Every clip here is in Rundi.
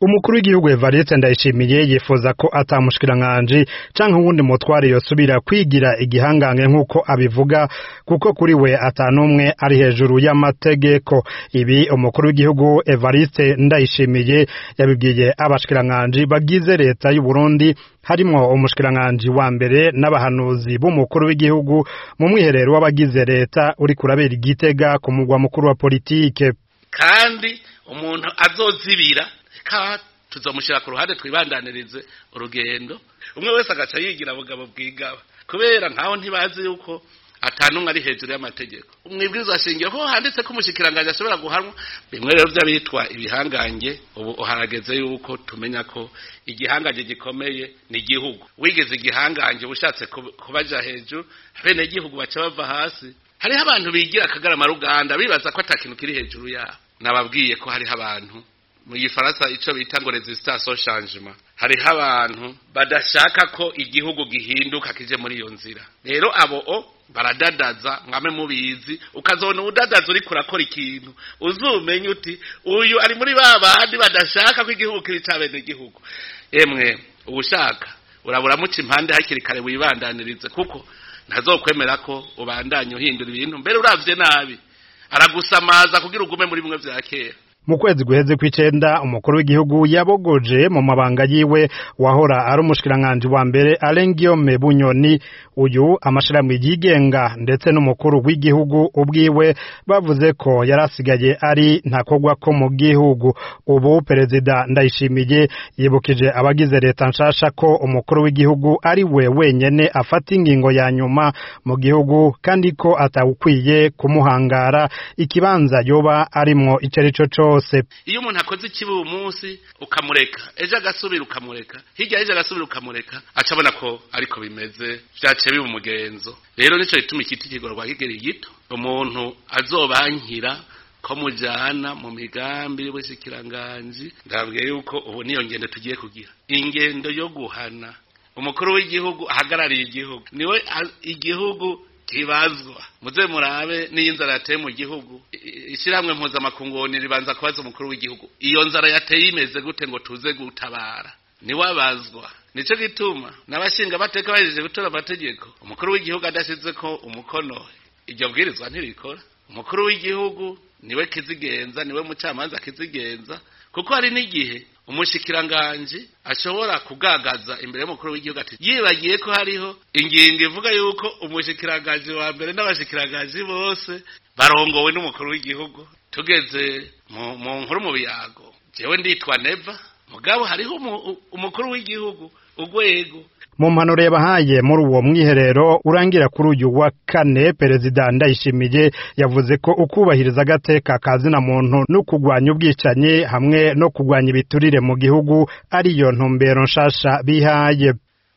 Umukuru w'igihugu Evariste Ndayishimiye yifuza ko atamushikiranganje canke uwundi mutware yosubira kwigira igihangange nk'uko abivuga kuko kuri we atanumwe ari hejuru y'amategeko. Ibi umukuru w'igihugu Evariste Ndayishimiye yabibwiye abashikiranganje bagize leta y'u Burundi harimwo umushikiranganje wa mbere n'abahanuzi b'umukuru w'igihugu mu mwiherero w'abagize leta uri kurabera Igitega ku mugwa mukuru wa politike. Kandi umuntu azozibira ka tuzomushira ku ruhande twibandanirize urugendo umwe wese agaca yigira bugabo bwigaba kubera nkaho ntibazi yuko atanumwe ari hejuru y'amategeko. Umwibwirizwa shingiro ho handitse ko umushikiranganje ashobora guhanwa bimwe rero by'abitwa ibihangange. Ubu harageze yuko tumenya ko igihangange gikomeye ni igihugu. Wigeze igihangange bushatse kubaja hejuru bene igihugu baca bava hasi. Hariho abantu bigira akagarama ruganda bibaza ko atakintu kiri hejuru yabo. Nababwiye ko hariho abantu mu Gifaransa ico bita ngo resistance au changement. Hariho abantu badashaka ko igihugu gihinduka kije muri iyo nzira. Rero abo baradadaza mwame mubizi ukazona udadaza uri kurakora ikintu uzumenye uti uyu ari muri babandi badashaka ko igihugu kiricabene igihugu. Emwe ubushaka urabura muca impande hakiri kare wibandanirize kuko ntazokwemera ko ubandanye uhindura ibintu mbere uravye nabi aragusamaza kugira ugume muri bimwe vya kera. Mu kwezi guheze kw'icenda umukuru w'igihugu yabogoje mu mabanga yiwe wahora ari umushikiranganje wa mbere Guillaume Bunyoni. Uyu amashirahamwe yigenga ndetse n'umukuru w'igihugu ubwiwe bavuze ko yarasigaye ari ntakogwa ko mu gihugu. Ubu perezida Ndayishimiye yibukije abagize leta nshasha ko umukuru w'igihugu ari we wenyene afata ingingo ya nyuma mu gihugu kandi ko atawukwiye kumuhangara ikibanza yoba arimwo icarico cose. Iyo umuntu akoze ikibi uyu munsi ukamureka ejo agasubira ukamureka hirya ejo agasubira ukamureka acabona ko ariko bimeze vyace biba umugenzo. Rero nico gituma ikiti kigorwa kigeri gito umuntu azobankira ko mujana mu migambi y'ubushikiranganje. Ndabwiye yuko ubu niyo ngendo tugiye kugira ingendo yo guhana umukuru w'igihugu ahagarariye igihugu niwe igihugu kibazwa. Muze murabe n'inzara yateye mu gihugu ishiramwe mpuzamakungu ribanza kubaza umukuru w'igihugu iyo nzara yateye imeze gute ngo tuze gutabara niwe abazwa. Nico gituma n'abashinga bateka bahejeje gutora amategeko umukuru w'igihugu adashize ko umukono iryo bwirizwa ntirikora. Umukuru w'igihugu niwe kizigenza niwe mucamanza kizigenza kuko hari n'igihe umushikiranganje ashobora kugagaza imbere y'umukuru w'igihugu ati yibagiye ko hariho ingingo ivuga yuko umushikiranganje wa mbere n'abashikiranganje bose barongowe n'umukuru w'igihugu. Tugeze mu nkuru mu biyago jewe nditwa Neva mugabo hariho umukuru w'igihugu ugwego. Mu mpanuro yabahaye muri uwo mwiherero urangira kuri uyu wa kane perezida Ndayishimiye yavuze ko ukubahiriza agateka kazina muntu no kugwanya ubwicanyi hamwe no kugwanya ibiturire mu gihugu ariyo ntumbero nshasha bihaye.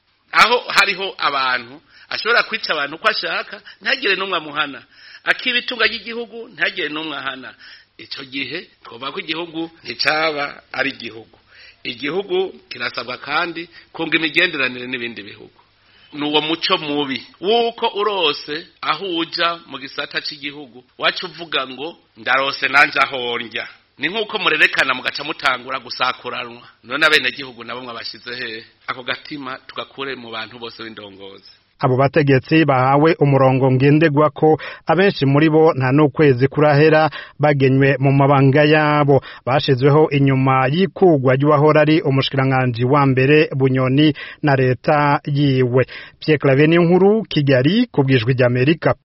Aho hariho abantu ashobora kwica abantu ko ashaka ntagire numwe amuhana akibitunga y'igihugu ntagire numwe ahana. Ico gihe twoba ko igihugu nticaba ari igihugu. Igihugu kirasabwa kandi kunga imigenderanire n'ibindi bihugu. Nuwo muco mubi wuko urose aho uja mu gisata cy'igihugu wacu uvuga ngo ndarose nanje ahonja ni nkuko murerekana mugaca mutangura gusakuranwa. None abene gihugu nabo mwabashize he ako gatima tugakure mu bantu bose b'indongozi. Abo bategetsi bahawe umurongo ngendegwa ko abenshi muri bo nta n'ukwezi kurahera bagenywe mu mabanga yabo bashizweho inyuma y'ikugwa ry'uwahora ari umushikiranganje wa mbere Bunyoni na leta yiwe. Pierre Claver Niyonkuru, Kigali, kubwijwi ry'Amerika.